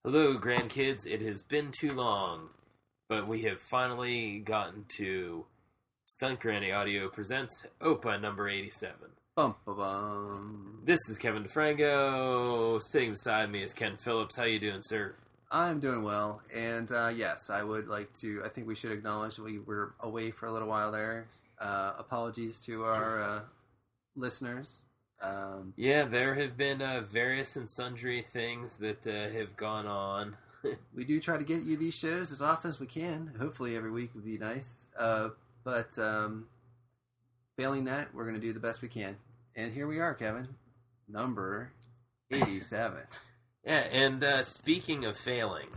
Hello, grandkids. It has been too long, but we have finally gotten to Stunt Granny Audio presents OPA number 87. Bum, bum, bum. This is Kevin DeFranco. Sitting beside me is Ken Phillips. How you doing, sir? I'm doing well, and yes, I would like to. I think we should acknowledge that we were away for a little while there. Apologies to our listeners. Yeah, there have been various and sundry things that have gone on. We do try to get you these shows as often as we can. Hopefully every week would be nice. But failing that, we're going to do the best we can. And here we are, Kevin. Number 87. Yeah, and speaking of failing,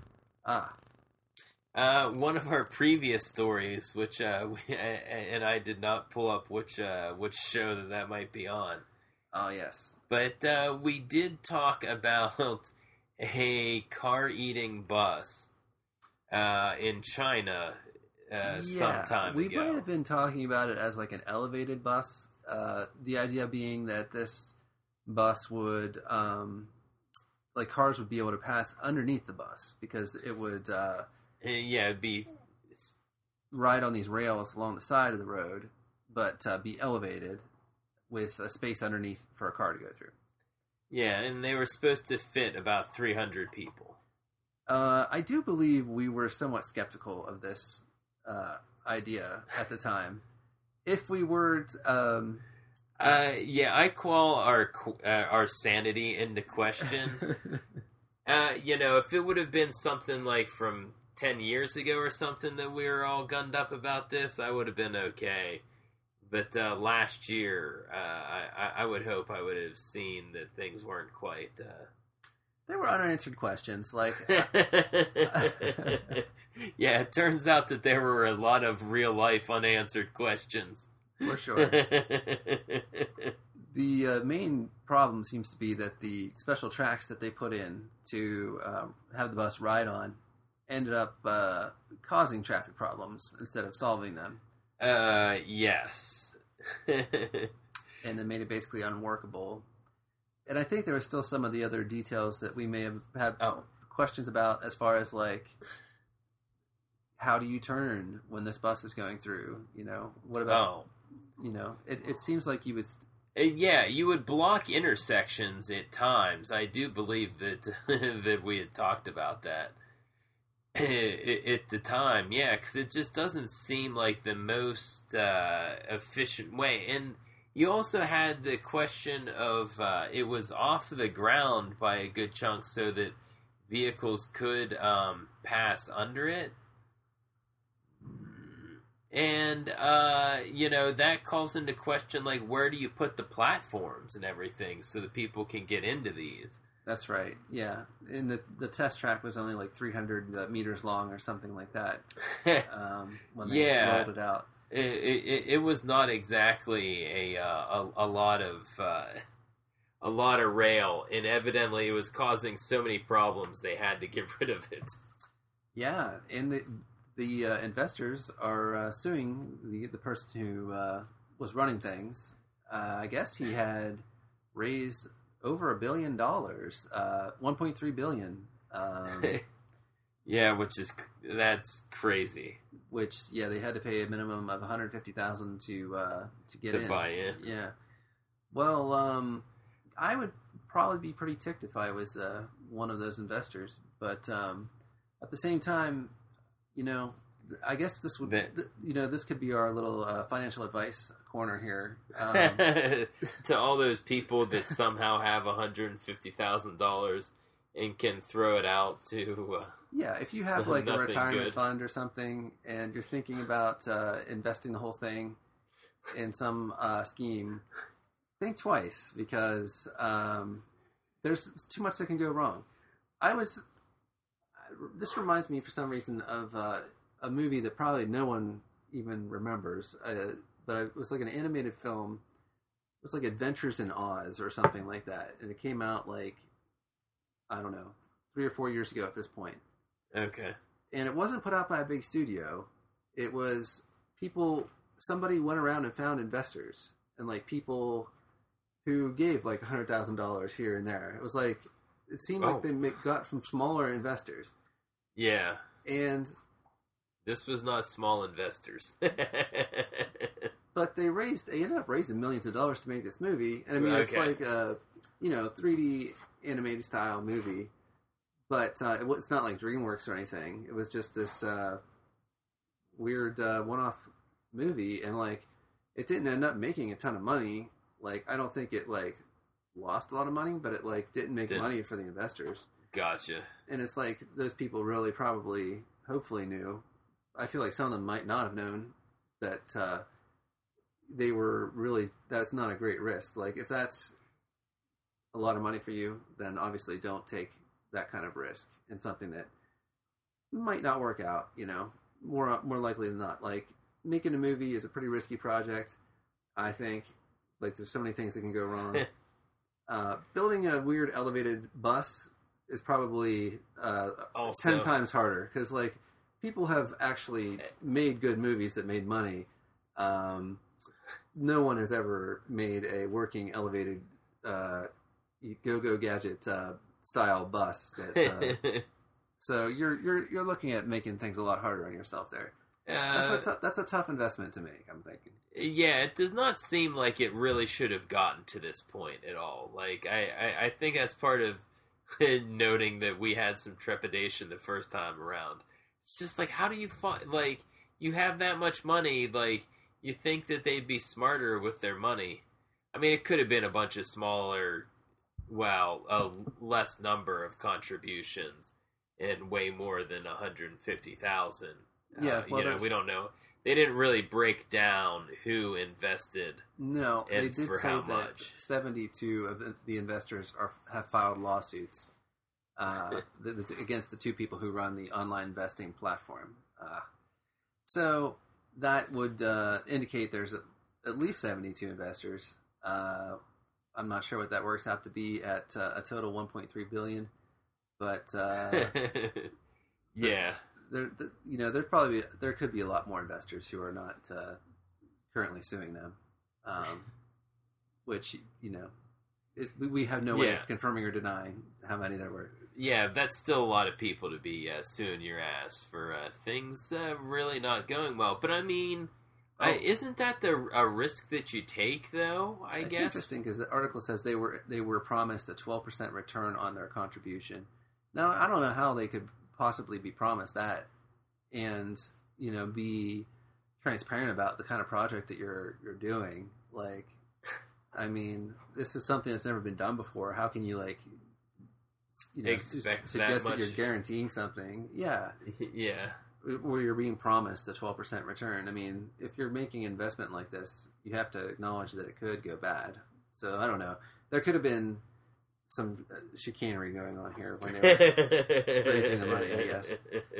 one of our previous stories, which and I did not pull up which show that might be on. Oh, yes. But we did talk about a car-eating bus in China some time we ago. might have been talking about it as like an elevated bus. The idea being that this bus would, like cars would be able to pass underneath the bus because it would it'd be ride on these rails along the side of the road, but be elevated with a space underneath for a car to go through. Yeah, and they were supposed to fit about 300 people. I do believe we were somewhat skeptical of this idea at the time. If we were, I call our sanity into question. If it would have been something like from 10 years ago or something that we were all gunned up about this, I would have been okay. But last year, I would hope I would have seen that things weren't quite... There were unanswered questions, like... Yeah, it turns out that there were a lot of real-life unanswered questions. For sure. The main problem seems to be that the special tracks that they put in to have the bus ride on ended up causing traffic problems instead of solving them. Yes. And it made it basically unworkable. And I think there were still some of the other details that we may have had questions about as far as, like, how do you turn when this bus is going through? What about, it seems like you would... Yeah, you would block intersections at times. I do believe that that we had talked about that. At the time, yeah, because it just doesn't seem like the most efficient way. And you also had the question of it was off the ground by a good chunk so that vehicles could pass under it. And, that calls into question, like, where do you put the platforms and everything so that people can get into these? That's right, yeah. And the test track was only like 300 meters long or something like that when they rolled it out. It was not exactly a lot of rail, and evidently it was causing so many problems they had to get rid of it. Yeah, and the investors are suing the person who was running things. I guess he had raised over $1 billion, 1.3 billion. Yeah, that's crazy. Which, yeah, they had to pay a minimum of $150,000 to get in. To buy in. Yeah. Well, I would probably be pretty ticked if I was one of those investors. But at the same time, I guess this would, this could be our little financial advice corner here. To all those people that somehow have $150,000 and can throw it out to... yeah, if you have like a retirement fund or something and you're thinking about investing the whole thing in some scheme, think twice because there's too much that can go wrong. This reminds me for some reason of a movie that probably no one even remembers, but it was like an animated film. It was like Adventures in Oz or something like that, and it came out like, I don't know, 3 or 4 years ago at this point. Okay. And it wasn't put out by a big studio. It was somebody went around and found investors and like people who gave like $100,000 here and there. It It seemed like they got from smaller investors. Yeah. And this was not small investors. But they ended up raising millions of dollars to make this movie. And I mean, it's like a, 3D animated style movie. But it's not like DreamWorks or anything. It was just this weird one-off movie. And, like, it didn't end up making a ton of money. Like, I don't think it, like, lost a lot of money, but it, like, didn't make money for the investors. Gotcha. And it's like, those people really probably, hopefully knew. I feel like some of them might not have known that they were really, that's not a great risk. Like, if that's a lot of money for you, then obviously don't take that kind of risk in something that might not work out, more likely than not. Like, making a movie is a pretty risky project, I think. Like, there's so many things that can go wrong. Building a weird elevated bus is probably 10 times harder, because, like, people have actually made good movies that made money. No one has ever made a working elevated Go-Go Gadget style bus. That so you're looking at making things a lot harder on yourself there. That's a tough investment to make, I'm thinking. Yeah, it does not seem like it really should have gotten to this point at all. Like, I think that's part of noting that we had some trepidation the first time around. It's just like, how do you like, you have that much money, like, you think that they'd be smarter with their money. I mean, it could have been a bunch of smaller, a less number of contributions and way more than 150,000. Yes, we don't know. They didn't really break down who invested. No, they did say that much. 72 of the investors have filed lawsuits against the two people who run the online investing platform. So that would indicate there's at least 72 investors. I'm not sure what that works out to be at a total 1.3 billion, but yeah. There could be a lot more investors who are not currently suing them, which we have no way of confirming or denying how many there were. Yeah, that's still a lot of people to be suing your ass for things really not going well. But I mean, isn't that a risk that you take, though? I guess it's interesting because the article says they were promised a 12% return on their contribution. Now, I don't know how they could possibly be promised that, and be transparent about the kind of project that you're doing. Like, I mean, this is something that's never been done before. How can you suggest that you're guaranteeing something? Yeah, where you're being promised a 12% return. I mean, if you're making an investment like this, you have to acknowledge that it could go bad. So I don't know. There could have been some chicanery going on here when they were raising the money, I guess.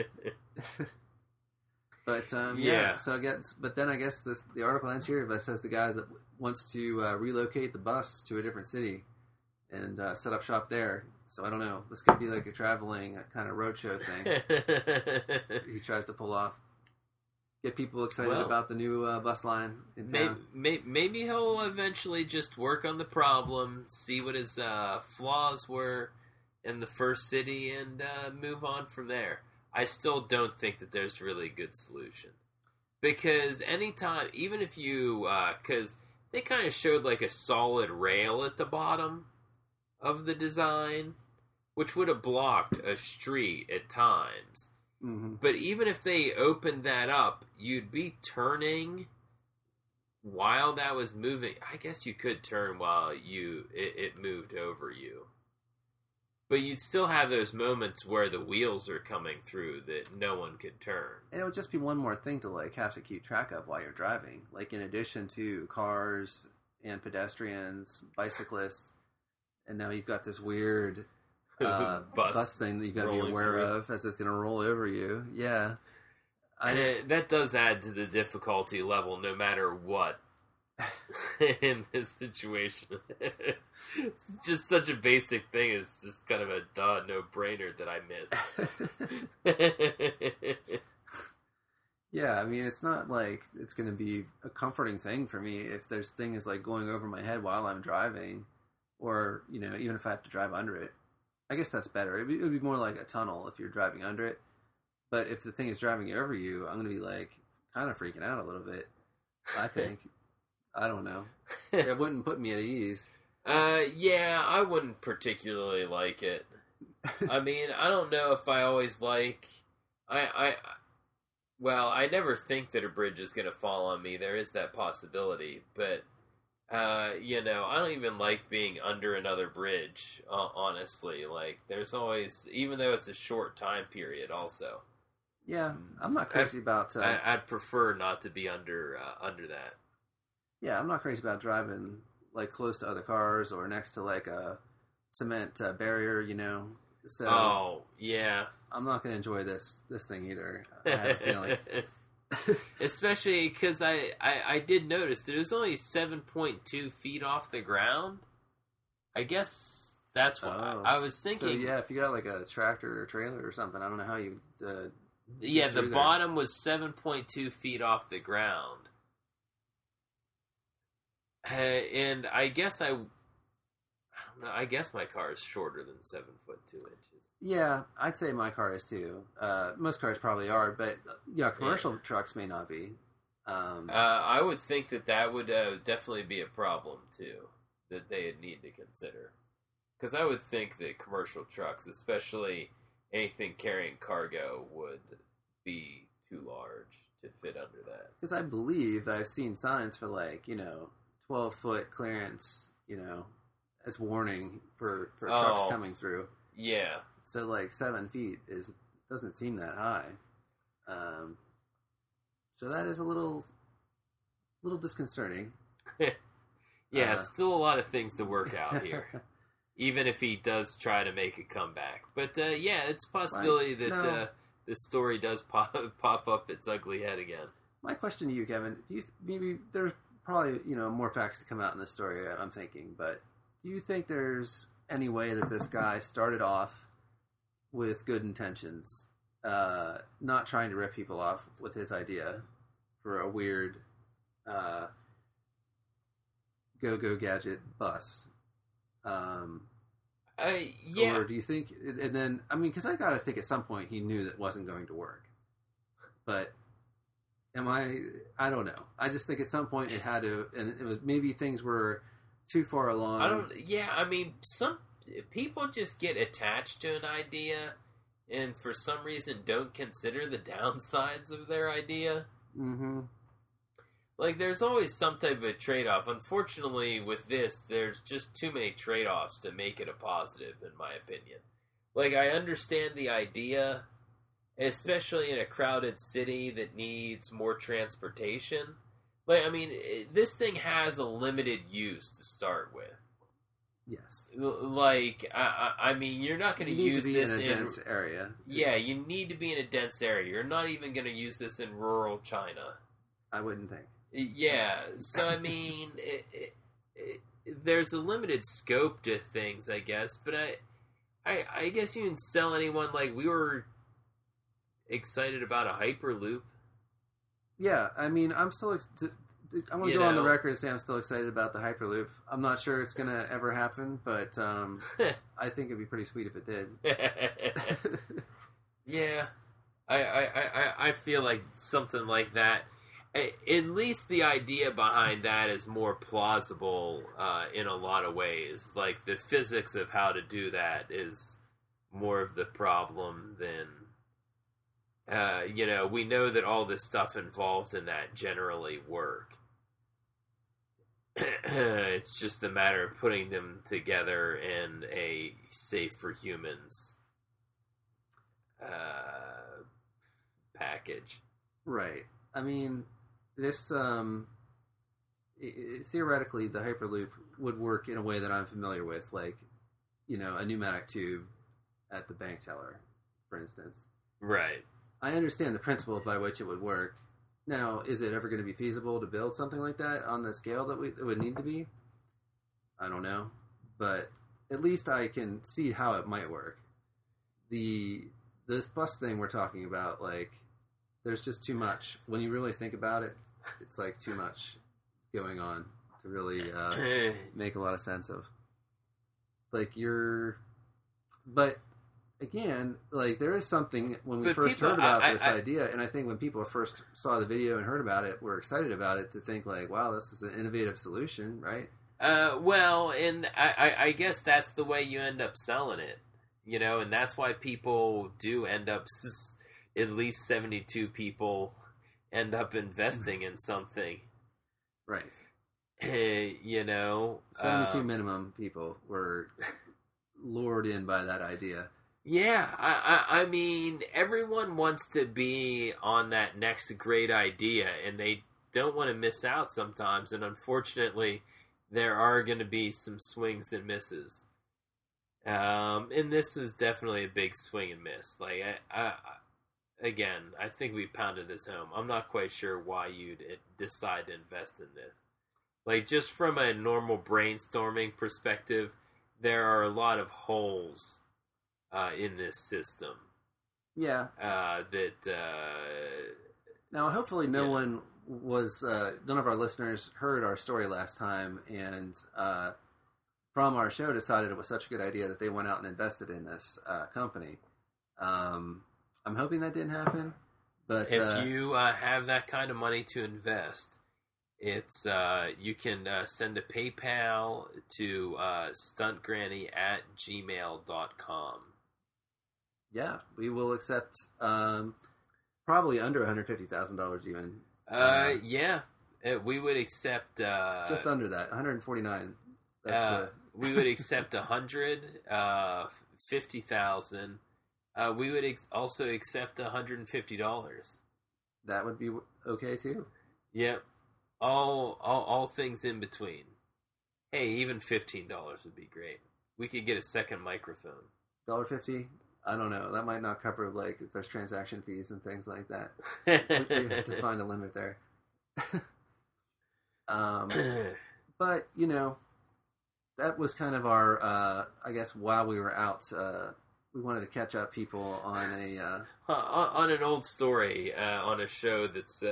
But so I guess the article ends here. But says the guy that wants to relocate the bus to a different city and set up shop there. So I don't know. This could be like a traveling kind of roadshow thing. He tries to pull off. Get people excited about the new bus line in town. Maybe he'll eventually just work on the problem, see what his flaws were in the first city, and move on from there. I still don't think that there's really a good solution. Because anytime, even if you... because they kind of showed like a solid rail at the bottom of the design, which would have blocked a street at times. Mm-hmm. But even if they opened that up, you'd be turning while that was moving. I guess you could turn while it moved over you. But you'd still have those moments where the wheels are coming through that no one could turn. And it would just be one more thing to have to keep track of while you're driving. Like, in addition to cars and pedestrians, bicyclists, and now you've got this weird bus thing that you've got to be aware of as it's going to roll over you. Yeah. That does add to the difficulty level no matter what in this situation. It's just such a basic thing. It's just kind of a no-brainer that I missed. Yeah, I mean, it's not like it's going to be a comforting thing for me if there's things like going over my head while I'm driving, or, even if I have to drive under it. I guess that's better. It would be more like a tunnel if you're driving under it. But if the thing is driving over you, I'm going to be like kind of freaking out a little bit. I think. I don't know. It wouldn't put me at ease. Yeah, I wouldn't particularly like it. I mean, I don't know if I always like... Well, I never think that a bridge is going to fall on me. There is that possibility. But, you know, I don't even like being under another bridge, honestly. Like, there's always... Even though it's a short time period also. Yeah, I'm not crazy about... I'd prefer not to be under that. Yeah, I'm not crazy about driving, like, close to other cars or next to, like, a cement barrier, you know? So, oh, yeah. I'm not going to enjoy this thing either. I have a feeling. Especially because I did notice that it was only 7.2 feet off the ground. I guess that's what I was thinking. So, yeah, if you got, like, a tractor or trailer or something, I don't know how you... yeah, the bottom was 7.2 feet off the ground. And I guess I don't know. I guess my car is shorter than 7'2" inches. Yeah, I'd say my car is too. Most cars probably are, but yeah, commercial trucks may not be. I would think that would definitely be a problem too, that they'd need to consider. Because I would think that commercial trucks, especially anything carrying cargo, would be too large to fit under that. Because I believe I've seen signs for 12-foot clearance, as warning for trucks coming through. Yeah. So 7 feet doesn't seem that high. So that is a little disconcerting. Yeah, still a lot of things to work out here. Even if he does try to make a comeback. But yeah, it's a possibility that this story does pop up its ugly head again. My question to you, Kevin, do you maybe there's probably more facts to come out in this story, I'm thinking, but do you think there's any way that this guy started off with good intentions, not trying to rip people off with his idea for a weird go-go gadget bus? Yeah. Or do you think, and then, because I gotta think at some point he knew that wasn't going to work. But I don't know. I just think at some point it had to, and it was maybe things were too far along. Some people just get attached to an idea and for some reason don't consider the downsides of their idea. Mm-hmm. There's always some type of a trade-off. Unfortunately, with this, there's just too many trade-offs to make it a positive, in my opinion. I understand the idea, especially in a crowded city that needs more transportation. This thing has a limited use to start with. Yes. You're not going to use this in a dense area. Yeah, you need to be in a dense area. You're not even going to use this in rural China. I wouldn't think. Yeah, so there's a limited scope to things, I guess. But I guess you can sell anyone we were excited about a Hyperloop. Yeah, I'm still. I'm going to go on the record and say I'm still excited about the Hyperloop. I'm not sure it's going to ever happen, but I think it'd be pretty sweet if it did. Yeah, I feel like something like that. At least the idea behind that is more plausible in a lot of ways. The physics of how to do that is more of the problem than... we know that all this stuff involved in that generally work. It's just a matter of putting them together in a safe for humans package. Right. This theoretically, the Hyperloop would work in a way that I'm familiar with, a pneumatic tube at the bank teller, for instance. Right. I understand the principle by which it would work. Now, is it ever going to be feasible to build something like that on the scale that it would need to be? I don't know. But at least I can see how it might work. This bus thing we're talking about, there's just too much. When you really think about it, it's too much going on to really make a lot of sense of. The But again, like there is something when we But first people- heard about I- this I- idea, and I think when people first saw the video and heard about it, were excited about it to think like, wow, this is an innovative solution, right? Well, and I guess that's the way you end up selling it, and that's why people do end up, at least 72 people end up investing in something. Right. 72 minimum people were lured in by that idea. Yeah, I mean, everyone wants to be on that next great idea, and they don't want to miss out sometimes, and unfortunately, there are going to be some swings and misses. And this was definitely a big swing and miss. Like, again, I think we pounded this home. I'm not quite sure why you'd decide to invest in this. Like, just from a normal brainstorming perspective, there are a lot of holes in this system. Yeah. Now, hopefully, none of our listeners heard our story last time, and from our show decided it was such a good idea that they went out and invested in this company. I'm hoping that didn't happen, but if you have that kind of money to invest, it's you can send a PayPal to stuntgranny@gmail.com. Yeah, we will accept probably under $150,000 even. Yeah, we would accept just under that, 149. We would accept 100, 50,000. We would also accept $150. That would be okay too. Yep. All things in between. Hey, even $15 would be great. We could get a second microphone. $1.50? I don't know. That might not cover like if there's transaction fees and things like that. We have to find a limit there. But that was kind of our. I guess while we were out, we wanted to catch up people on on an old story on a show that's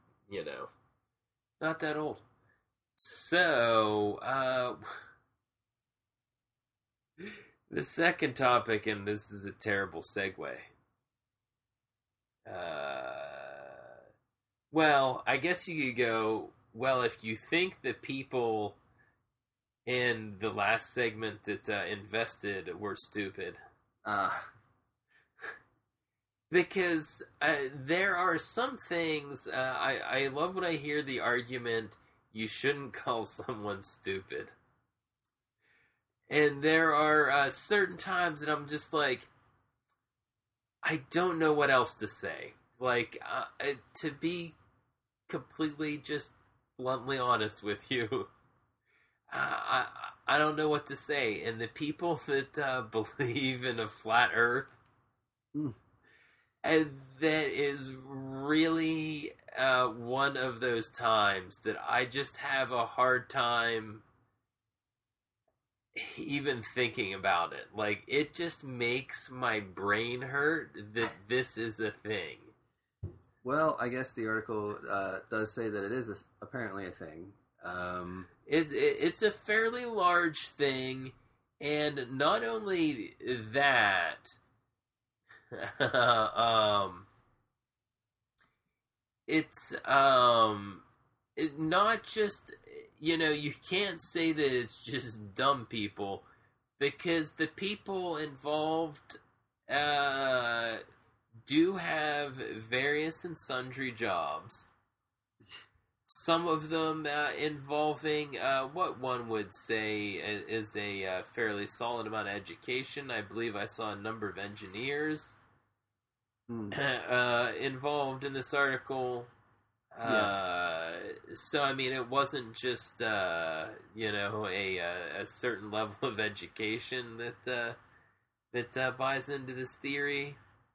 not that old. So the second topic, and this is a terrible segue. Well, I guess you could go, well, if you think the people in the last segment that invested were stupid. Because there are some things, I love when I hear the argument, you shouldn't call someone stupid. And there are certain times that I'm just like, I don't know what else to say. Like, to be completely just bluntly honest with you, I don't know what to say. And the people that believe in a flat earth, and that is really one of those times that I just have a hard time even thinking about it. Like, it just makes my brain hurt that this is a thing. Well, I guess the article does say that it is apparently a thing. It's a fairly large thing, and not only that, it's not just, you can't say that it's just dumb people, because the people involved do have various and sundry jobs. Some of them involving what one would say is a fairly solid amount of education. I believe I saw a number of engineers involved in this article. Yes. So, I mean, it wasn't just, a certain level of education that buys into this theory.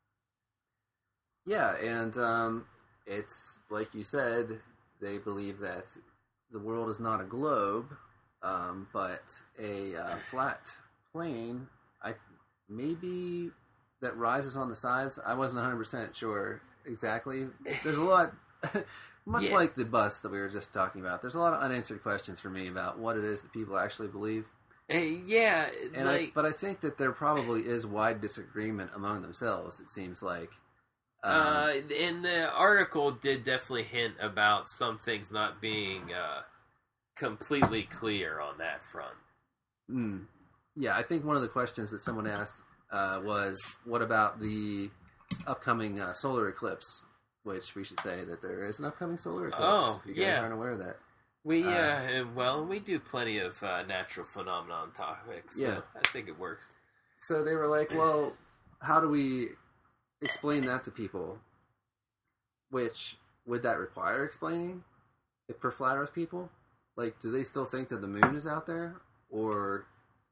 Yeah, and it's, like you said, they believe that the world is not a globe, but a flat plane, maybe that rises on the sides. I wasn't 100% sure exactly. There's a lot, much like the bus that we were just talking about, there's a lot of unanswered questions for me about what it is that people actually believe. Yeah, and but I think that there probably is wide disagreement among themselves. It seems like. And the article did definitely hint about some things not being completely clear on that front. Yeah, I think one of the questions that someone asked was, what about the upcoming solar eclipse? Which we should say that there is an upcoming solar eclipse. Oh, if you guys aren't aware of that. We we do plenty of natural phenomenon topics. So I think it works. So they were like, well, how do we explain that to people? Which, would that require explaining? If for flat Earth people? Like, do they still think that the moon is out there? Or...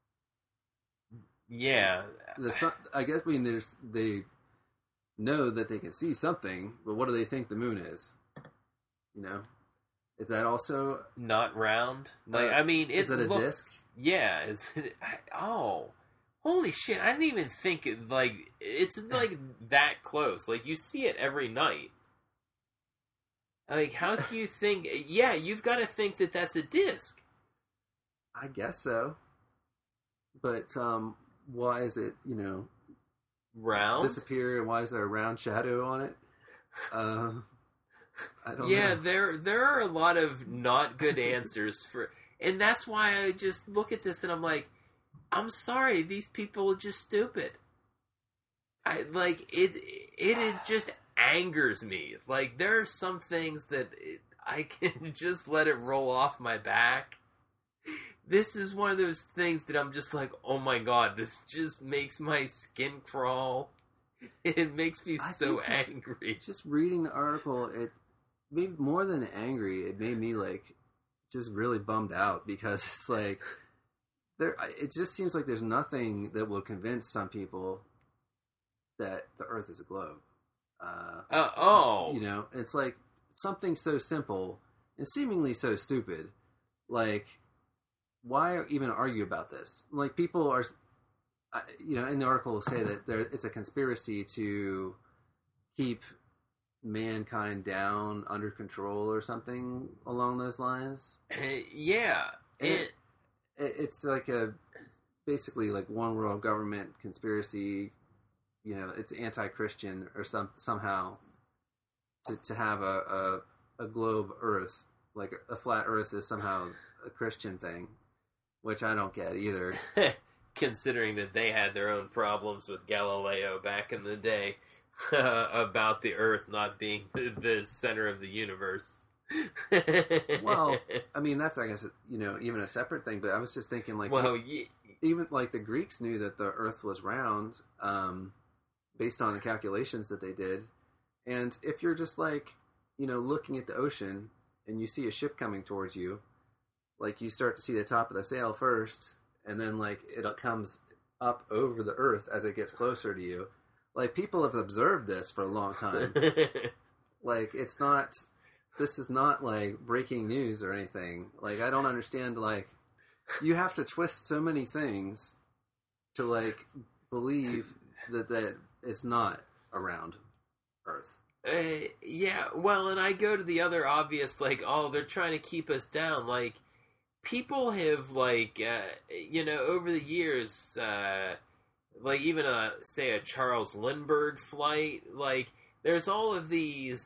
Yeah. I guess, they know that they can see something, but what do they think the moon is? You know? Is that also... Not round? Is it a disc? Yeah. Is it... Oh... Holy shit, I didn't even think it, it's, that close. Like, you see it every night. Like, how do you think... Yeah, you've got to think that that's a disc. I guess so. But, why is it, round? Disappear, and why is there a round shadow on it? I don't know. Yeah, there are a lot of not good answers for... And that's why I just look at this and I'm like, I'm sorry, these people are just stupid. It just angers me. Like, there are some things that I can just let it roll off my back. This is one of those things that I'm just like, oh my god, this just makes my skin crawl. It makes me so angry. Just reading the article, it made more than angry. It made me, just really bummed out, because it's like... It just seems like there's nothing that will convince some people that the Earth is a globe. It's like something so simple and seemingly so stupid. Like, why even argue about this? Like, people are, in the article will say that it's a conspiracy to keep mankind down, under control, or something along those lines. Yeah. It's like basically like one world government conspiracy. It's anti-Christian or somehow to have a globe Earth, like a flat Earth is somehow a Christian thing, which I don't get either. Considering that they had their own problems with Galileo back in the day about the Earth not being the center of the universe. Well, that's, I guess, even a separate thing, but I was just thinking, even the Greeks knew that the Earth was round, based on the calculations that they did. And if you're just looking at the ocean and you see a ship coming towards you, you start to see the top of the sail first, and then it comes up over the Earth as it gets closer to you. People have observed this for a long time. This is not breaking news or anything. I don't understand. You have to twist so many things to believe that it's not around Earth. Yeah. Well, and I go to the other obvious, they're trying to keep us down. People have over the years, even say a Charles Lindbergh flight, there's all of these,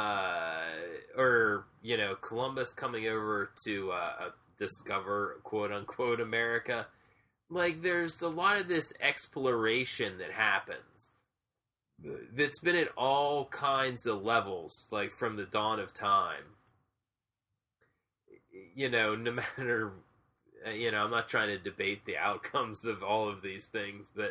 Columbus coming over to discover, quote-unquote, America. There's a lot of this exploration that happens that's been at all kinds of levels, from the dawn of time. No matter... I'm not trying to debate the outcomes of all of these things, but...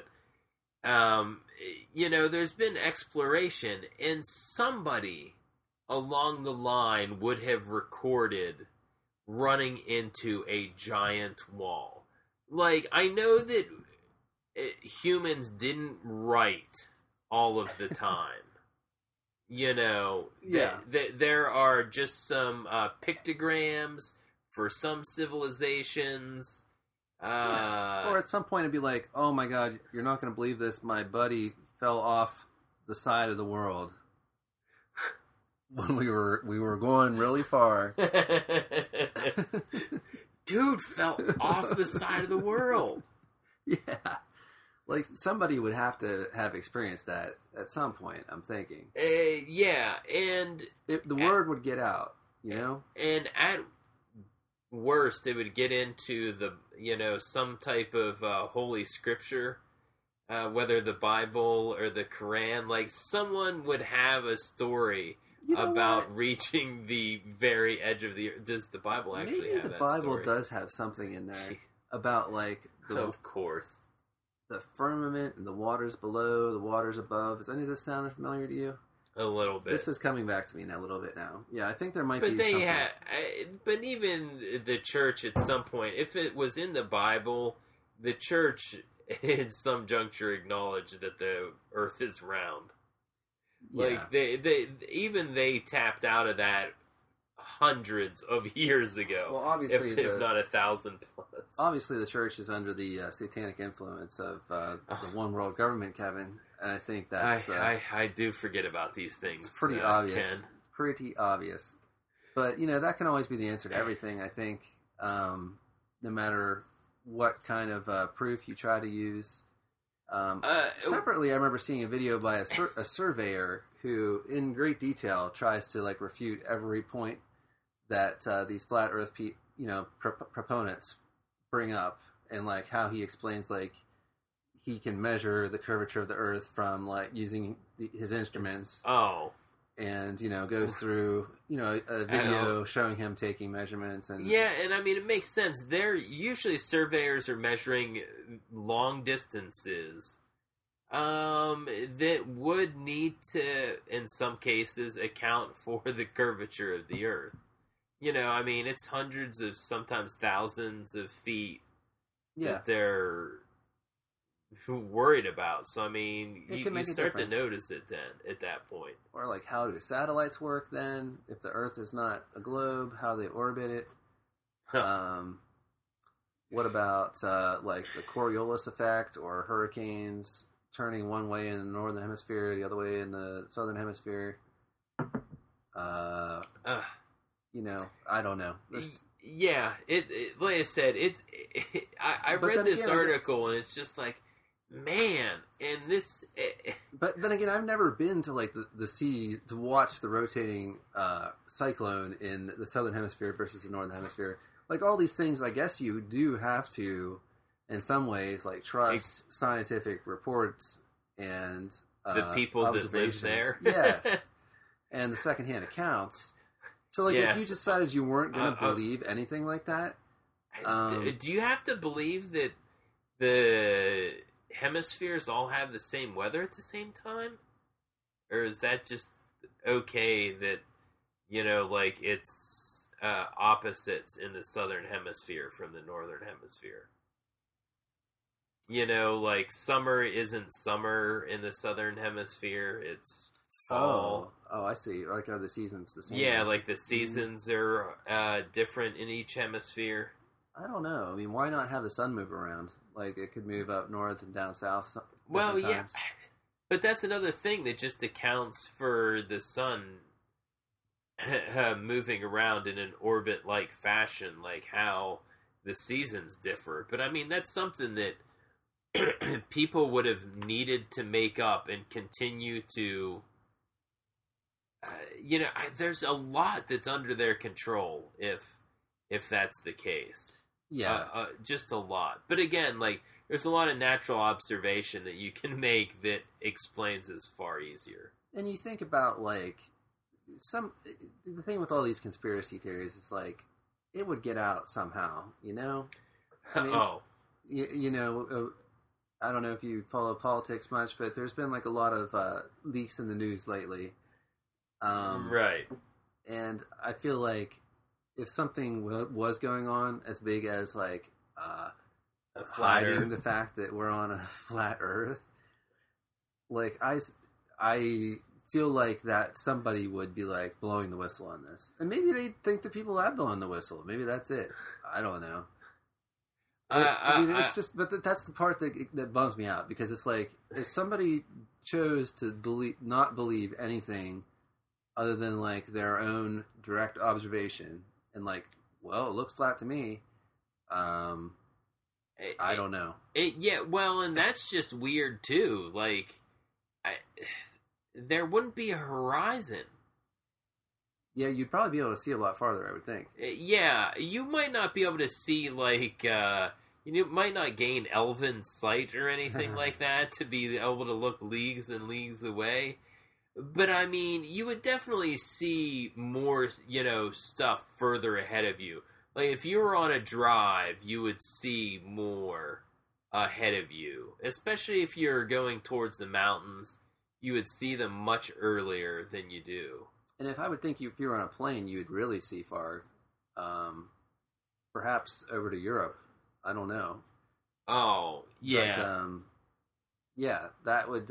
there's been exploration, and somebody along the line would have recorded running into a giant wall. I know that humans didn't write all of the time. There are just some pictograms for some civilizations. Or at some point it'd be like, oh my god, you're not going to believe this, my buddy fell off the side of the world when we were going really far. dude fell off the side of the world. Yeah. Like, somebody would have to have experienced that at some point, I'm thinking. Yeah, and... The word would get out, you know? And at worst, it would get into the, some type of holy scripture, whether the Bible or the Quran. Like, someone would have a story about reaching the very edge of the earth. Does the Bible actually have that story? Maybe the Bible does have something in there about, like... Of course. The firmament and the waters below, the waters above. Is any of this sound familiar to you? A little bit. This is coming back to me now a little bit now. Yeah, I think there might be something. But even the church at some point, if it was in the Bible, the church at some juncture acknowledged that the earth is round. Yeah. Like, they tapped out of that hundreds of years ago. Well, obviously, if not 1,000 plus. Obviously, the church is under the satanic influence of the one world government, Kevin, and I think that's... I do forget about these things. It's pretty obvious. Ken. Pretty obvious. But, that can always be the answer to everything, I think, no matter what kind of proof you try to use. Separately, I remember seeing a video by a surveyor who, in great detail, tries to, like, refute every point that these flat Earth, proponents bring up, and like how he explains like he can measure the curvature of the Earth from like using his instruments. And goes through a video showing him taking measurements and and I mean it makes sense. They're usually surveyors are measuring long distances. That would need to, in some cases, account for the curvature of the Earth. I mean, it's hundreds of, sometimes thousands of feet that they're worried about. So, I mean, you start to notice it then, at that point. Or, like, how do satellites work then? If the Earth is not a globe, how they orbit it? What about, like, the Coriolis effect or hurricanes turning one way in the northern hemisphere, the other way in the southern hemisphere? I don't know. Yeah, it like I said, I read this article and it's just like, man, and this. But then again, I've never been to like the sea to watch the rotating cyclone in the southern hemisphere versus the northern hemisphere. Like all these things, I guess you do have to, in some ways, like trust scientific reports and the people that live there. Yes, and the secondhand accounts. So, like, if you decided you weren't going to believe anything like that... do you have to believe that the hemispheres all have the same weather at the same time? Or is that just okay that, like, it's opposites in the southern hemisphere from the northern hemisphere? Like, summer isn't summer in the southern hemisphere, it's... fall. Oh, I see. Like, are the seasons the same? Yeah, like the seasons are different in each hemisphere. I don't know. I mean, why not have the sun move around? Like, it could move up north and down south. Well, yeah. But that's another thing that just accounts for the sun moving around in an orbit-like fashion, like how the seasons differ. But, I mean, that's something that people would have needed to make up and continue to... there's a lot that's under their control if that's the case. Yeah. Just a lot. But again, like, there's a lot of natural observation that you can make that explains this far easier. And you think about, like, the thing with all these conspiracy theories is, like, it would get out somehow, I mean, I don't know if you follow politics much, but there's been, like, a lot of leaks in the news lately. Right. And I feel like if something was going on as big as like hiding the fact that we're on a flat Earth, like I feel like that somebody would be like blowing the whistle on this, and maybe they think that people are blowing the whistle. Maybe that's it. I don't know. I mean, it's just, but that's the part that bums me out, because it's like if somebody chose to not believe anything other than like their own direct observation, and like, well, it looks flat to me, I don't know. Yeah, well, and that's just weird too. Like, there wouldn't be a horizon. Yeah, you'd probably be able to see a lot farther, I would think. Yeah, you might not be able to see, like, you might not gain elven sight or anything like that to be able to look leagues and leagues away. But, I mean, you would definitely see more, stuff further ahead of you. Like, if you were on a drive, you would see more ahead of you. Especially if you're going towards the mountains, you would see them much earlier than you do. And if I would think if you were on a plane, you would really see far. Perhaps over to Europe. I don't know. Oh, yeah. But, yeah, that would...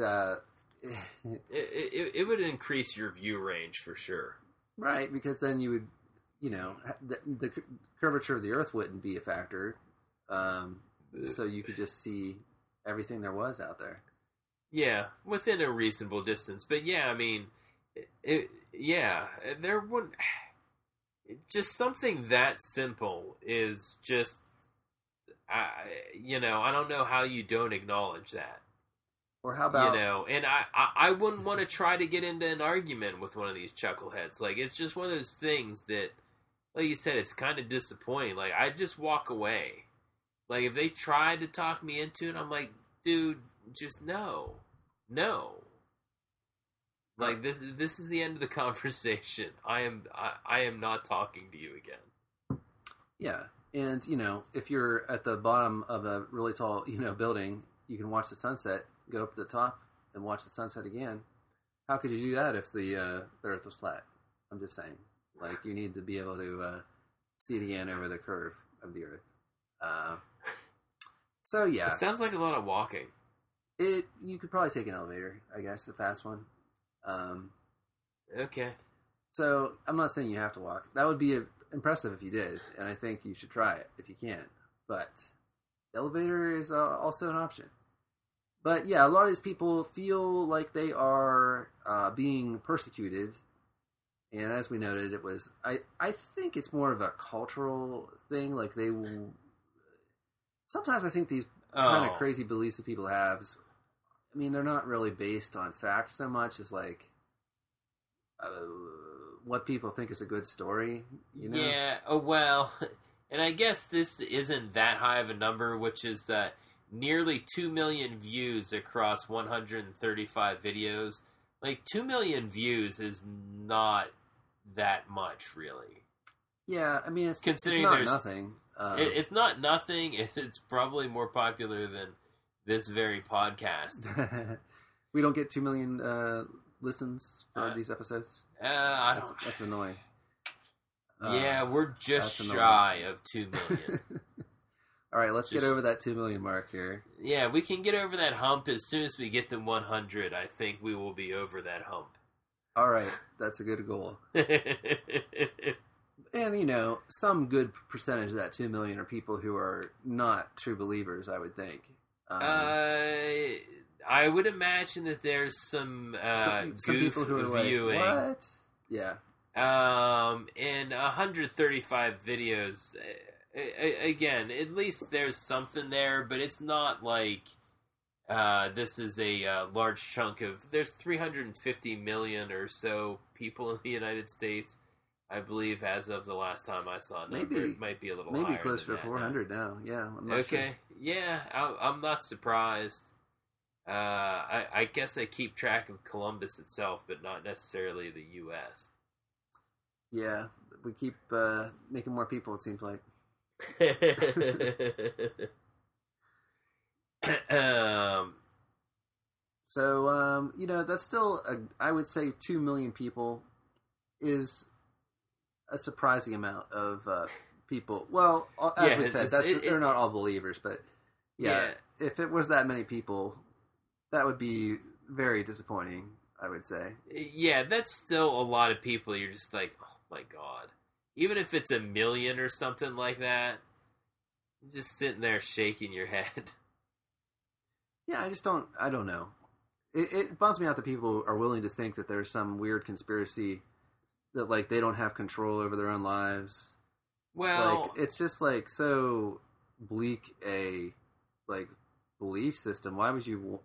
it would increase your view range for sure. Right, because then you would, the curvature of the Earth wouldn't be a factor. So you could just see everything there was out there. Yeah, within a reasonable distance. But yeah, I mean... there wouldn't... Just something that simple is just... I don't know how you don't acknowledge that. Or how about... and I wouldn't want to try to get into an argument with one of these chuckleheads. Like, it's just one of those things that, like you said, it's kind of disappointing. Like, I'd just walk away. Like, if they tried to talk me into it, I'm like, dude, just no. Like, this is the end of the conversation. I am not talking to you again. Yeah, and if you're at the bottom of a really tall building, you can watch the sunset, go up to the top, and watch the sunset again. How could you do that if the Earth was flat? I'm just saying, like, you need to be able to see it again over the curve of the Earth. So yeah, it sounds like a lot of walking. You could probably take an elevator, I guess, a fast one. Okay. So I'm not saying you have to walk. That would be impressive if you did, and I think you should try it if you can. But the elevator is also an option. But yeah, a lot of these people feel like they are being persecuted, and as we noted, it was. I think it's more of a cultural thing. Like they will. Sometimes I think these kind of crazy beliefs that people have. I mean, they're not really based on facts so much as like what people think is a good story. Yeah. Oh well, and I guess this isn't that high of a number, which is nearly 2 million views across 135 videos. Like 2 million views is not that much, really. Yeah, I mean, it's not nothing. It's not nothing. It's probably more popular than this very podcast. We don't get 2 million listens for these episodes. That's annoying. Yeah, we're just shy of 2 million. All right, let's get over that 2 million mark here. Yeah, we can get over that hump as soon as we get to 100. I think we will be over that hump. All right, that's a good goal. And, some good percentage of that 2 million are people who are not true believers, I would think. I would imagine that there's some people who are viewing. Like, what? Yeah. And 135 videos. Again, at least there's something there, but it's not like this is a large chunk of... There's 350 million or so people in the United States, I believe, as of the last time I saw a number. It might be a little higher. Maybe closer to 400 now. Yeah, I'm not sure. Yeah, I'm not surprised. I guess I keep track of Columbus itself, but not necessarily the U.S. Yeah, we keep making more people, it seems like. So, that's still, I would say 2 million people is a surprising amount of people. Well, as we said, they're not all believers, but yeah, if it was that many people, that would be very disappointing, I would say. Yeah, that's still a lot of people. You're just like, oh my God. Even if it's 1 million or something like that, you're just sitting there shaking your head. Yeah, I don't know. It bums me out that people are willing to think that there's some weird conspiracy that, like, they don't have control over their own lives. Well... Like, it's just, like, so bleak a like belief system, why would you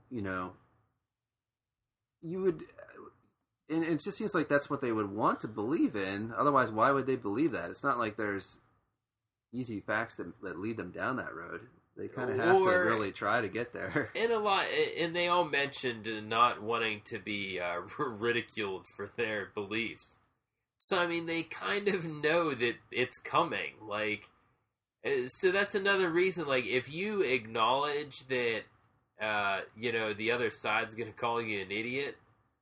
you would, and it just seems like that's what they would want to believe in. Otherwise, why would they believe that? It's not like there's easy facts that lead them down that road. They kind of have to really try to get there. And they all mentioned not wanting to be ridiculed for their beliefs. So, I mean, they kind of know that it's coming. Like, so that's another reason. Like, if you acknowledge that, the other side's going to call you an idiot,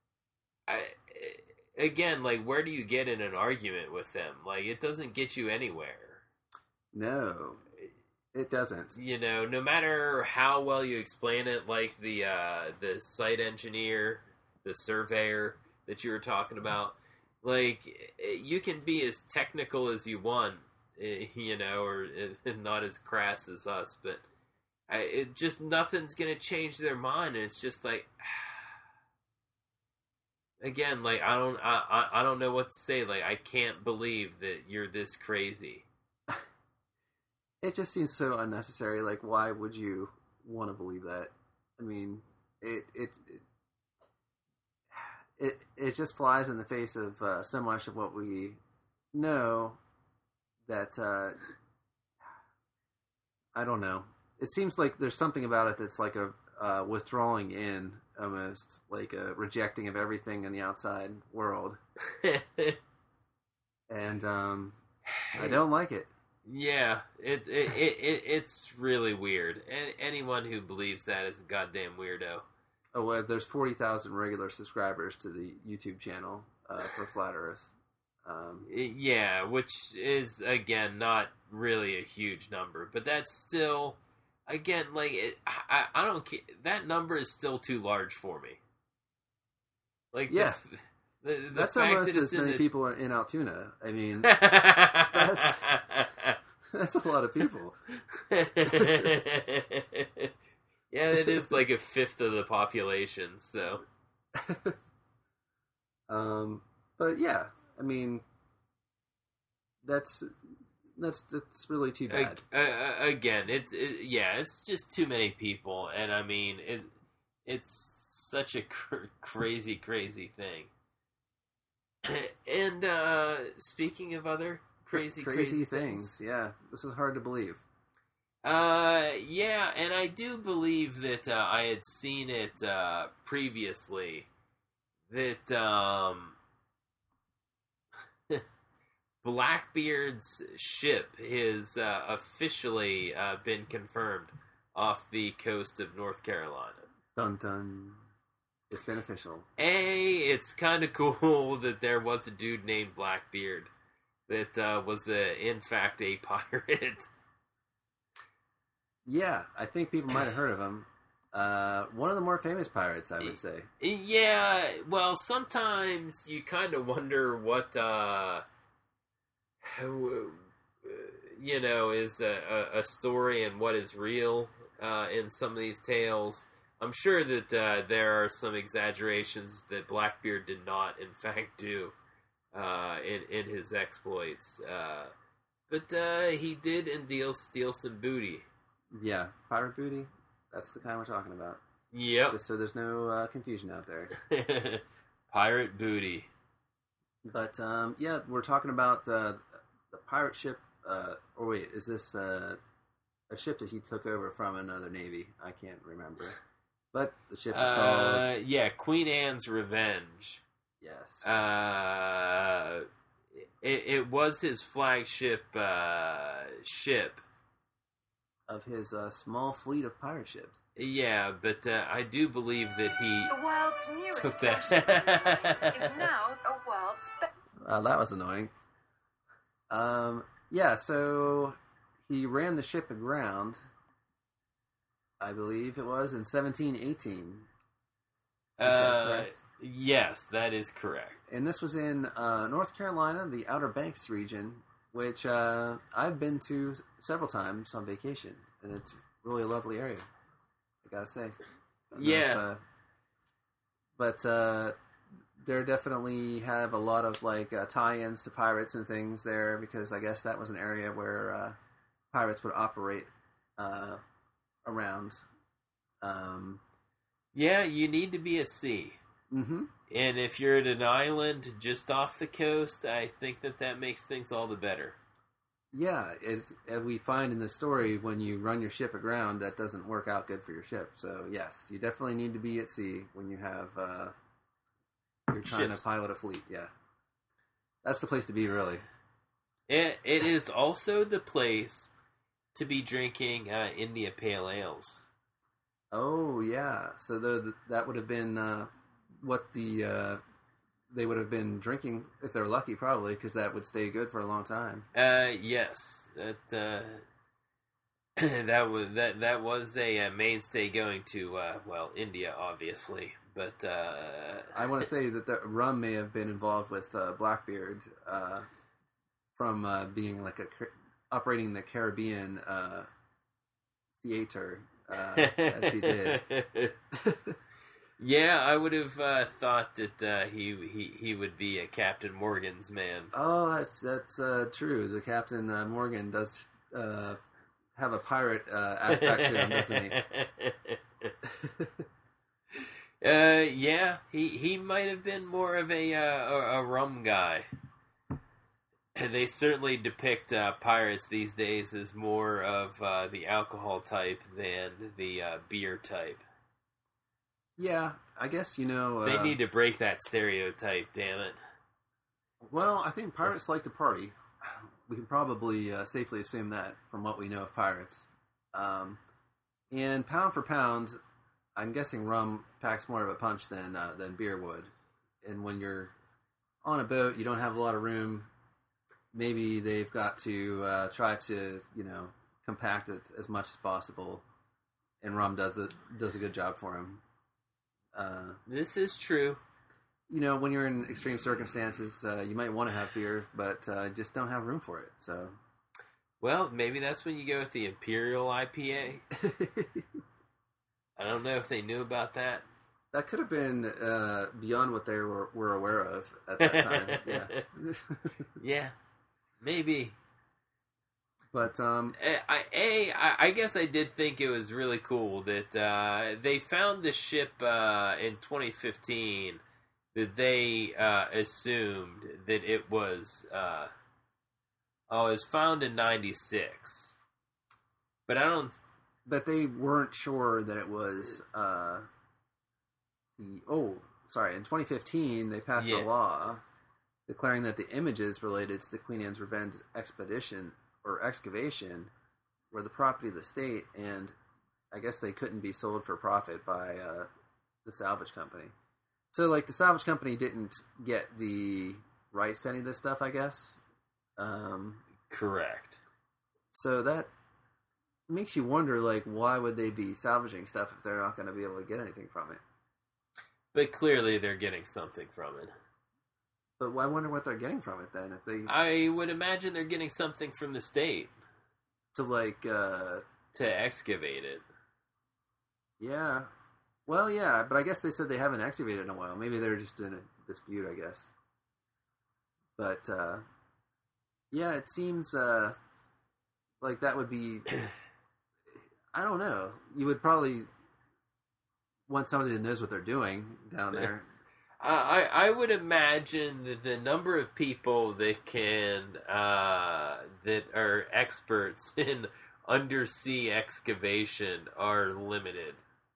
again, like, where do you get in an argument with them? Like, it doesn't get you anywhere. No, it doesn't. No matter how well you explain it, like the site engineer, the surveyor that you were talking about, like, you can be as technical as you want, or not as crass as us, but it just, nothing's going to change their mind, and it's just like, again, like, I don't know what to say. Like, I can't believe that you're this crazy. It just seems so unnecessary. Like, why would you want to believe that? I mean, it just flies in the face of so much of what we know that I don't know. It seems like there's something about it that's like a withdrawing in, almost like a rejecting of everything in the outside world, and I don't like it. Yeah, it's really weird. Anyone who believes that is a goddamn weirdo. Oh, well, there's 40,000 regular subscribers to the YouTube channel for Flat Earth. Yeah, which is, again, not really a huge number, but that's still, again, like, I don't care. That number is still too large for me. Like, yeah. The that's fact almost that as many people in Altoona. I mean, that's a lot of people. Yeah, it is like a fifth of the population, so. But yeah, I mean, that's really too bad. Again, it's just too many people, and I mean, it's such a crazy thing. And speaking of other crazy things, yeah, this is hard to believe. Yeah, and I do believe that I had seen it previously, that Blackbeard's ship has officially been confirmed off the coast of North Carolina. Dun dun. It's been official. It's kind of cool that there was a dude named Blackbeard that was, in fact, a pirate. Yeah, I think people might have heard of him. One of the more famous pirates, I would say. Yeah, well, sometimes you kind of wonder what, is a story and what is real in some of these tales. I'm sure that there are some exaggerations that Blackbeard did not, in fact, do in his exploits. But he did indeed steal some booty. Yeah, pirate booty. That's the kind we're talking about. Yep. Just so there's no confusion out there. Pirate booty. But, yeah, we're talking about the pirate ship. Or wait, is this a ship that he took over from another navy? I can't remember. But the ship is called... Yeah, Queen Anne's Revenge. Yes. It was his flagship ship. Of his small fleet of pirate ships. Yeah, but I do believe that he the world's newest took that. is now a world's that was annoying. Yeah, so he ran the ship aground, I believe it was, in 1718. Is that correct? Yes, that is correct. And this was in North Carolina, the Outer Banks region, which I've been to several times on vacation, and it's really a lovely area, I gotta say. Yeah. But there definitely have a lot of like tie-ins to pirates and things there, because I guess that was an area where pirates would operate around. Yeah, you need to be at sea. Mm-hmm. And if you're at an island just off the coast, I think that makes things all the better. Yeah, as we find in the story, when you run your ship aground, that doesn't work out good for your ship. So yes, you definitely need to be at sea when you have you're trying Ships. to pilot a fleet. Yeah, that's the place to be, really. It is also the place to be drinking India Pale Ales. Oh yeah, so that would have been what they would have been drinking if they're lucky, probably, because that would stay good for a long time. Yes, that was a mainstay going to India, obviously, but I want to say that the rum may have been involved with Blackbeard from being like operating the Caribbean theater as he did. Yeah, I would have thought that he would be a Captain Morgan's man. Oh, that's true. The Captain Morgan does have a pirate aspect to him, doesn't he? Yeah, he might have been more of a rum guy. They certainly depict pirates these days as more of the alcohol type than the beer type. Yeah, I guess, they need to break that stereotype, damn it. Well, I think pirates like to party. We can probably safely assume that from what we know of pirates. And pound for pound, I'm guessing rum packs more of a punch than beer would. And when you're on a boat, you don't have a lot of room. Maybe they've got to try to, compact it as much as possible. And rum does a good job for them. This is true. When you're in extreme circumstances, you might want to have beer, but just don't have room for it. So, well, maybe that's when you go with the Imperial IPA. I don't know if they knew about that. That could have been beyond what they were aware of at that time. Yeah, yeah, maybe. But I guess I did think it was really cool that they found the ship in 2015 that they assumed that it was it was found in 96, but I don't. But they weren't sure that it was in 2015 they passed a law declaring that the images related to the Queen Anne's Revenge expedition or excavation were the property of the state, and I guess they couldn't be sold for profit by the salvage company. So, the salvage company didn't get the rights to any of this stuff, I guess. Correct. So that makes you wonder, why would they be salvaging stuff if they're not going to be able to get anything from it? But clearly they're getting something from it. But I wonder what they're getting from it then. If they, I would imagine they're getting something from the state to excavate it. Yeah, well, yeah, but I guess they said they haven't excavated in a while. Maybe they're just in a dispute, I guess. But yeah, it seems like that would be. I don't know. You would probably want somebody that knows what they're doing down there. I would imagine that the number of people that can that are experts in undersea excavation are limited.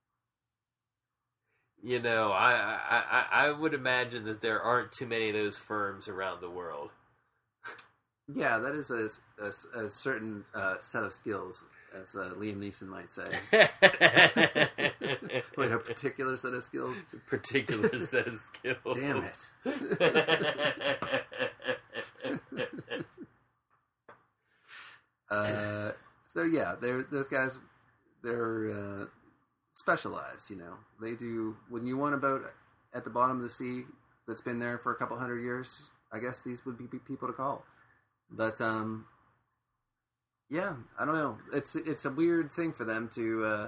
I would imagine that there aren't too many of those firms around the world. Yeah, that is a certain set of skills, as Liam Neeson might say. Wait, a particular set of skills? A particular set of skills. Damn it. So yeah, those guys, they're specialized, They do, when you want a boat at the bottom of the sea that's been there for a couple hundred years, I guess these would be people to call. But yeah, I don't know. It's a weird thing for them to,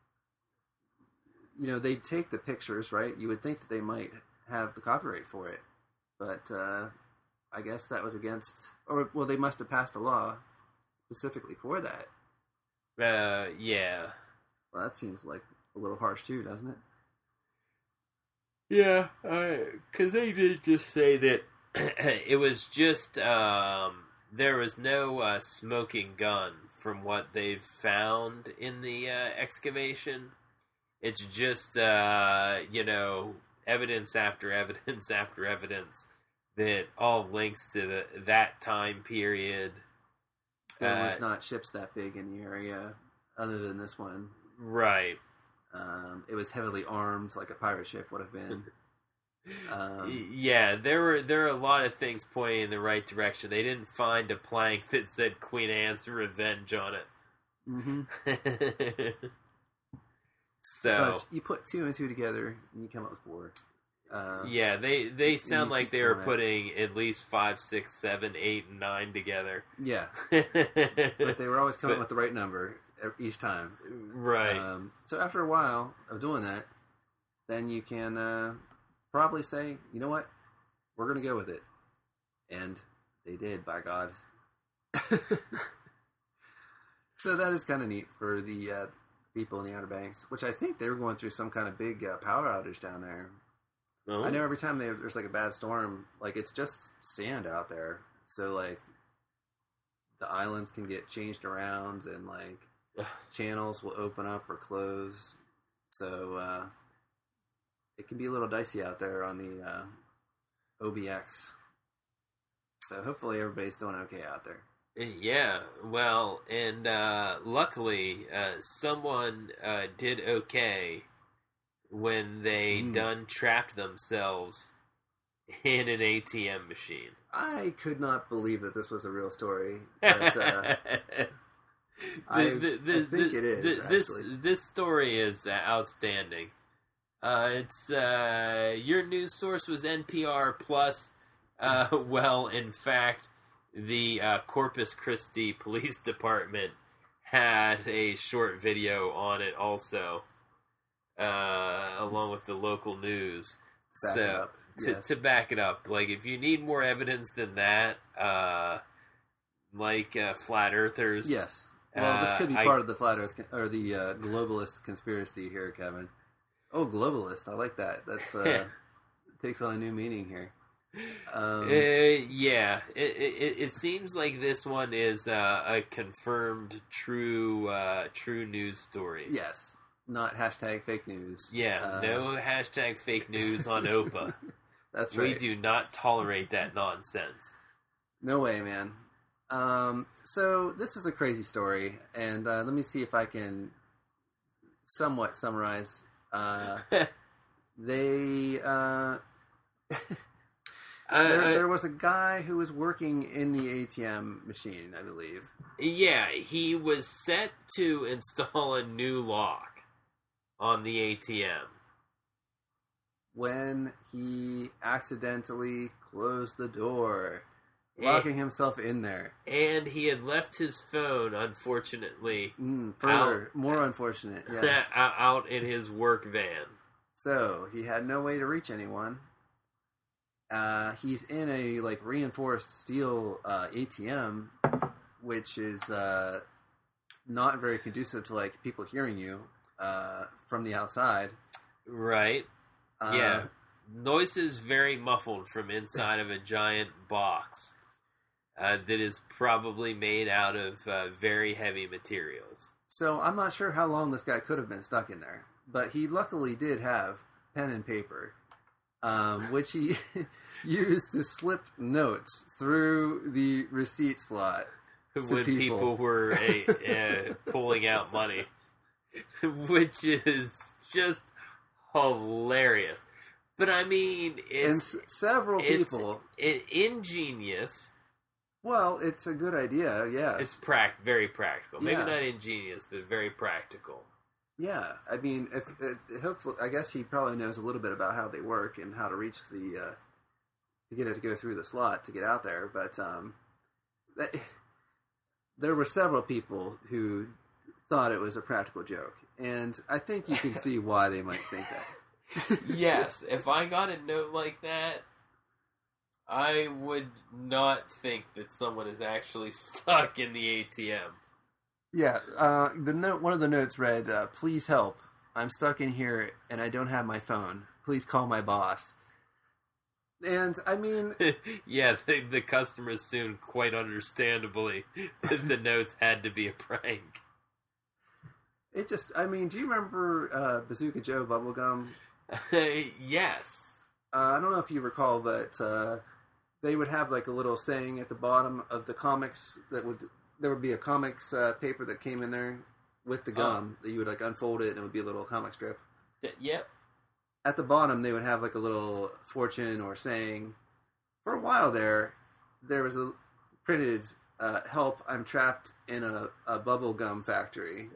they take the pictures, right? You would think that they might have the copyright for it, but I guess that was against, they must have passed a law specifically for that. Yeah. Well, that seems like a little harsh too, doesn't it? Yeah, because they did just say that it was just, there was no smoking gun from what they've found in the excavation. It's just, evidence after evidence after evidence that all links to that time period. There was not ships that big in the area, other than this one. Right. It was heavily armed, like a pirate ship would have been. Yeah, there were a lot of things pointing in the right direction. They didn't find a plank that said Queen Anne's Revenge on it. Mm-hmm. So, but you put 2 and 2 together, and you come up with 4. Yeah, they sound like they were putting at least 5, 6, 7, 8, and 9 together. Yeah, but they were always coming up with the right number each time. Right. So after a while of doing that, then you can probably say, you know what, we're going to go with it. And they did, by God. So that is kind of neat for the people in the Outer Banks, which I think they were going through some kind of big power outage down there. Oh. I know every time there's like a bad storm, like it's just sand out there. So like the islands can get changed around and like channels will open up or close. So it can be a little dicey out there on the OBX. So hopefully everybody's doing okay out there. Yeah, well, and luckily someone did okay when they done trapped themselves in an ATM machine. I could not believe that this was a real story, but I think it is. This story is outstanding. It's your news source was NPR Plus. Well, in fact, the Corpus Christi Police Department had a short video on it also, along with the local news. To back it up, like if you need more evidence than that, like flat earthers. Yes. Well, this could be part of the flat Earth or the globalist conspiracy here, Kevin. Oh, globalist! I like that. That's it takes on a new meaning here. Yeah, it seems like this one is a confirmed true news story. Yes, not hashtag fake news. Yeah, no hashtag fake news on OPA. That's right. We do not tolerate that nonsense. No way, man. So this is a crazy story, and let me see if I can somewhat summarize. There was a guy who was working in the ATM machine, I believe. Yeah, he was set to install a new lock on the ATM when he accidentally closed the door, locking himself in there. And he had left his phone, unfortunately, more unfortunate, yes, out in his work van. So he had no way to reach anyone. He's in a reinforced steel ATM, which is not very conducive to people hearing you from the outside. Right. Yeah. Noise is very muffled from inside of a giant box that is probably made out of very heavy materials. So I'm not sure how long this guy could have been stuck in there, but he luckily did have pen and paper, which he used to slip notes through the receipt slot when people were pulling out money, which is just hilarious. But I mean, it's ingenious. Well, it's a good idea. Yes, it's very practical. Maybe not ingenious, but very practical. Yeah, I mean, hopefully, I guess he probably knows a little bit about how they work and how to reach to get it to go through the slot to get out there. But there were several people who thought it was a practical joke, and I think you can see why they might think that. Yes, if I got a note like that, I would not think that someone is actually stuck in the ATM. Yeah, one of the notes read, "Please help. I'm stuck in here and I don't have my phone. Please call my boss." And I mean, yeah, the customers soon, quite understandably, that the notes had to be a prank. It just, I mean, do you remember Bazooka Joe Bubblegum? Yes. I don't know if you recall, but they would have like a little saying at the bottom of the comics there would be a comics paper that came in there with the gum that you would like unfold it and it would be a little comic strip. Yep. At the bottom, they would have like a little fortune or saying. For a while there was a printed, "Help, I'm trapped in a bubble gum factory."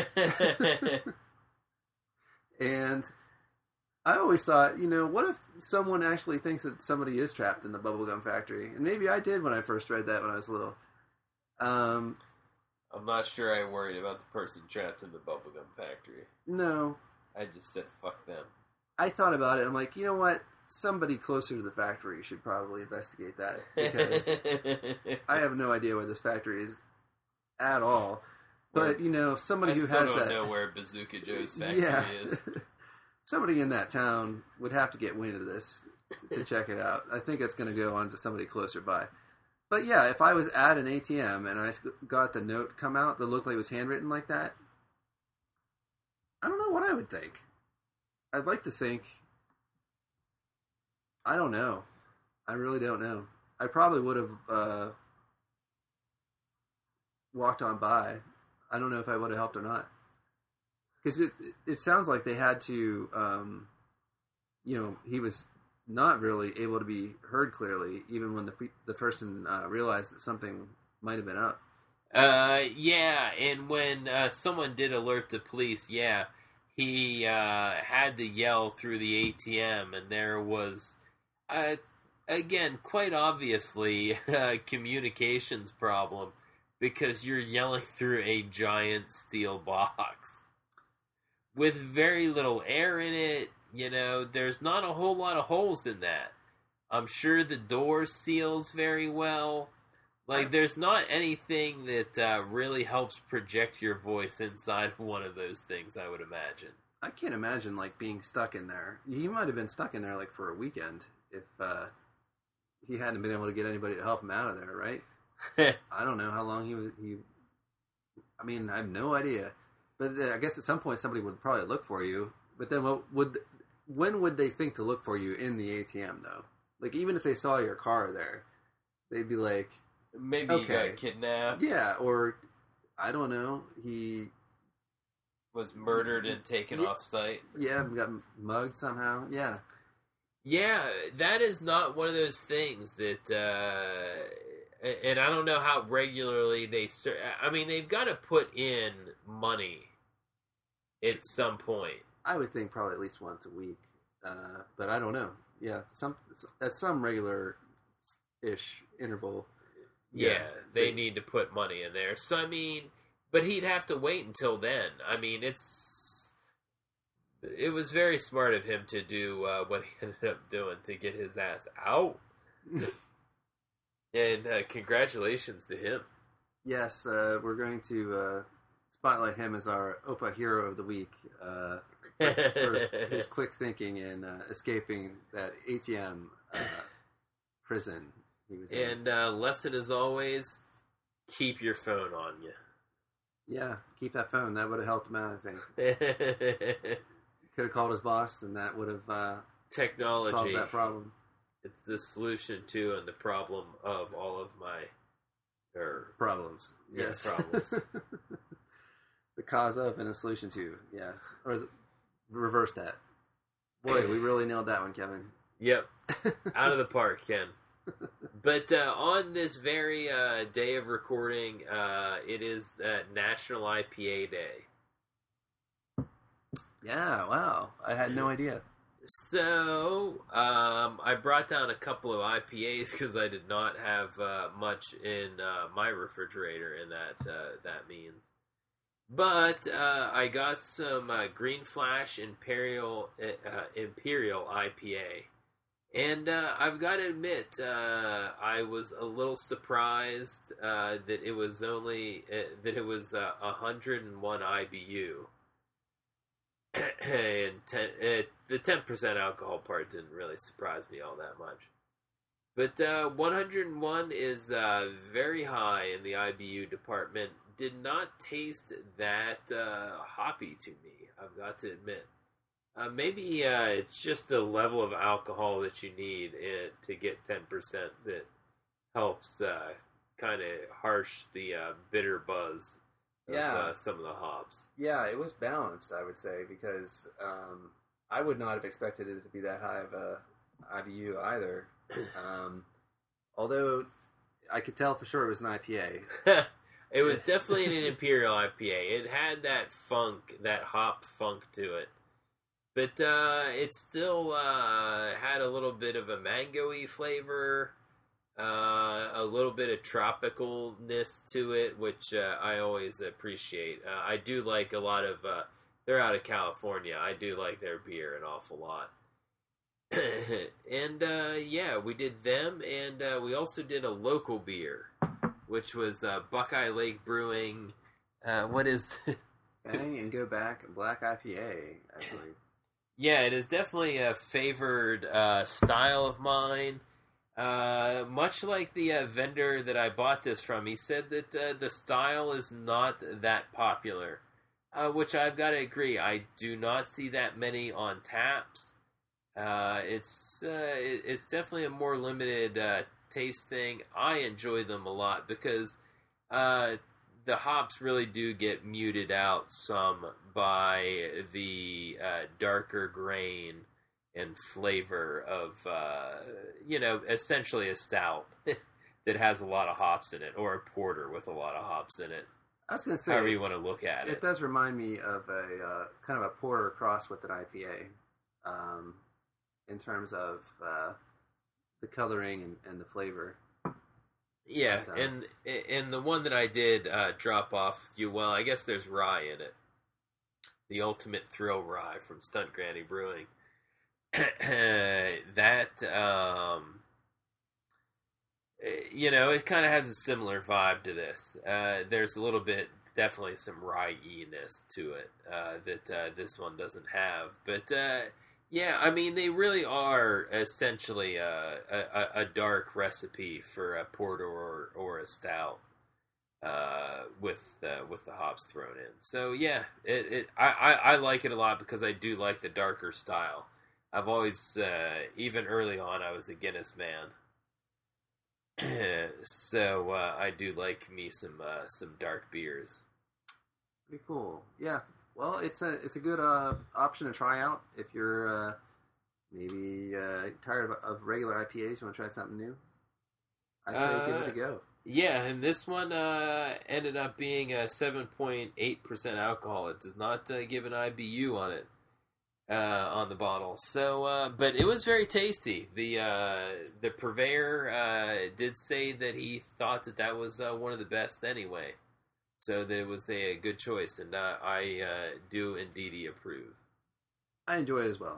And I always thought, what if someone actually thinks that somebody is trapped in the bubblegum factory? And maybe I did when I first read that when I was little. I'm not sure I worried about the person trapped in the bubblegum factory. No. I just said, fuck them. I thought about it. I'm like, you know what? Somebody closer to the factory should probably investigate that. Because I have no idea where this factory is at all. But, somebody who has that... I still don't know where Bazooka Joe's factory is. Somebody in that town would have to get wind of this to check it out. I think it's going to go on to somebody closer by. But yeah, if I was at an ATM and I got the note come out that looked like it was handwritten like that, I don't know what I would think. I'd like to think... I don't know. I really don't know. I probably would have walked on by. I don't know if I would have helped or not. Because it sounds like they had to, he was not really able to be heard clearly, even when the person realized that something might have been up. Yeah, and when someone did alert the police, yeah, he had to yell through the ATM, and there was, again, quite obviously, a communications problem, because you're yelling through a giant steel box. With very little air in it, there's not a whole lot of holes in that. I'm sure the door seals very well. Like, there's not anything that really helps project your voice inside of one of those things, I would imagine. I can't imagine, being stuck in there. He might have been stuck in there, for a weekend if he hadn't been able to get anybody to help him out of there, right? I don't know how long he I mean, I have no idea. But I guess at some point somebody would probably look for you. But then when would they think to look for you in the ATM, though? Even if they saw your car there, they'd be like... Maybe okay. He got kidnapped. Yeah, or, I don't know, he... was murdered and taken off-site. Yeah, got mugged somehow, yeah. Yeah, that is not one of those things that... and I don't know how regularly they... I mean, they've got to put in money at some point. I would think probably at least once a week. But I don't know. Yeah, at some regular-ish interval. Yeah, they need to put money in there. So, I mean... But he'd have to wait until then. I mean, it was very smart of him to do what he ended up doing to get his ass out. And congratulations to him. Yes, we're going to spotlight him as our Opa Hero of the Week for his quick thinking and escaping that ATM prison he was in. And lesson as always, keep your phone on you. Yeah, keep that phone. That would have helped him out, I think. Could have called his boss, and that would have technology solved that problem. It's the solution to and the problem of all of my problems. Yes, problems. The cause of and a solution to. Yes, or is it reverse that? Boy, we really nailed that one, Kevin. Yep, out of the park, Ken. But on this very day of recording, it is National IPA Day. Yeah, wow. I had no idea. So, I brought down a couple of IPAs because I did not have much in my refrigerator, and that means. But I got some Green Flash Imperial IPA. And I've got to admit, I was a little surprised that it was only 101 IBU, and the 10% alcohol part didn't really surprise me all that much. But 101 is very high in the IBU department. Did not taste that hoppy to me, I've got to admit. Maybe it's just the level of alcohol that you need to get 10% that helps kind of harsh the bitter buzz of some of the hops. Yeah, it was balanced, I would say, because I would not have expected it to be that high of a IBU either. Although I could tell for sure it was an IPA. It was definitely an Imperial IPA. It had that funk, that hop funk to it. But it still had a little bit of a mango-y flavor, a little bit of tropicalness to it, which I always appreciate. I do like a lot of... they're out of California. I do like their beer an awful lot. And, yeah, we did them, and we also did a local beer, which was Buckeye Lake Brewing. What is... Bang and Go Back Black IPA, I believe. Yeah, it is definitely a favored style of mine. Much like the vendor that I bought this from, he said that the style is not that popular, which I've got to agree. I do not see that many on taps. It's definitely a more limited taste thing. I enjoy them a lot because the hops really do get muted out some by the darker grain and flavor of, essentially a stout that has a lot of hops in it, or a porter with a lot of hops in it. I was going to say, however you want to look at it. It does remind me of a kind of a porter crossed with an IPA, in terms of the coloring and the flavor. Yeah, and the one that I did drop off you, well, I guess there's rye in it. The Ultimate Thrill Rye from Stunt Granny Brewing. That, it kind of has a similar vibe to this. There's a little bit, definitely some rye-iness to it that this one doesn't have. But, yeah, I mean, they really are essentially a dark recipe for a porter or a stout with the hops thrown in. So yeah, I like it a lot because I do like the darker style. I've always, even early on, I was a Guinness man. So I do like me some dark beers. Pretty cool. Yeah. Well, it's a good option to try out if you're maybe tired of regular IPAs. You want to try something new? I say give it a go. Yeah, and this one ended up being a 7.8% alcohol. It does not give an IBU on it on the bottle. So, but it was very tasty. The purveyor did say that he thought that was one of the best anyway. So that it was a good choice, and I do indeed approve. I enjoy it as well.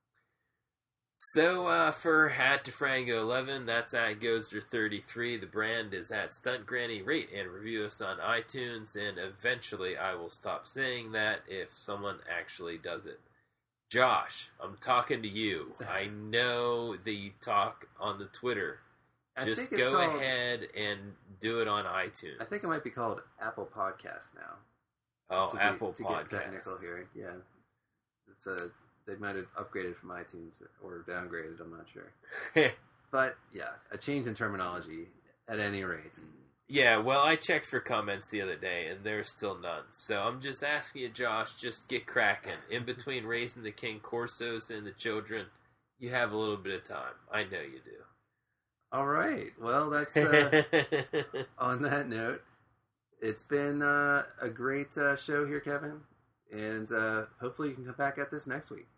So for Hat to Frango 11, that's at Gozer 33. The brand is at Stunt Granny. Rate and review us on iTunes, and eventually I will stop saying that if someone actually does it. Josh, I'm talking to you. I know that you talk on the Twitter. Just go ahead and do it on iTunes. I think it might be called Apple Podcasts now. Oh, Apple Podcasts. To get technical here, yeah. They might have upgraded from iTunes or downgraded. I'm not sure. But yeah, a change in terminology at any rate. Yeah, well, I checked for comments the other day, and there's still none. So I'm just asking you, Josh, just get cracking. In between Raising the King Corsos and the children, you have a little bit of time. I know you do. All right. Well, that's on that note. It's been a great show here, Kevin, and hopefully you can come back at this next week.